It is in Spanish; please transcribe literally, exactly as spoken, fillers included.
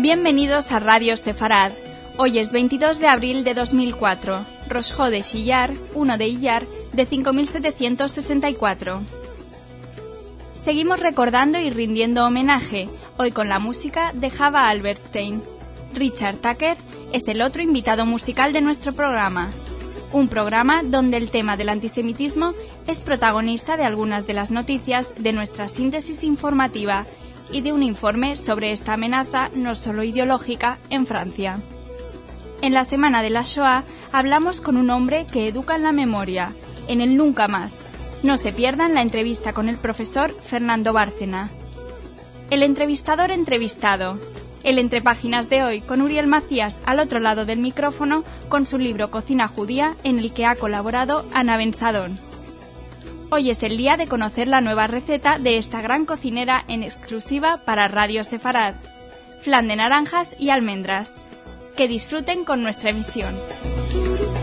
Bienvenidos a Radio Sefarad. Hoy es veintidós de abril de dos mil cuatro, Rosh Hodesh Iyar, uno de Iyar, de cinco mil setecientos sesenta y cuatro. Seguimos recordando y rindiendo homenaje, hoy con la música de Java Albertstein. Richard Tucker es el otro invitado musical de nuestro programa. Un programa donde el tema del antisemitismo es protagonista de algunas de las noticias de nuestra síntesis informativa y de un informe sobre esta amenaza no solo ideológica en Francia. En la semana de la Shoah hablamos con un hombre que educa en la memoria, en el Nunca Más. No se pierdan la entrevista con el profesor Fernando Bárcena. El entrevistador entrevistado. El Entre Páginas de hoy con Uriel Macías al otro lado del micrófono con su libro Cocina Judía en el que ha colaborado Ana Bensadón. Hoy es el día de conocer la nueva receta de esta gran cocinera en exclusiva para Radio Sefarad. Flan de naranjas y almendras. Que disfruten con nuestra emisión.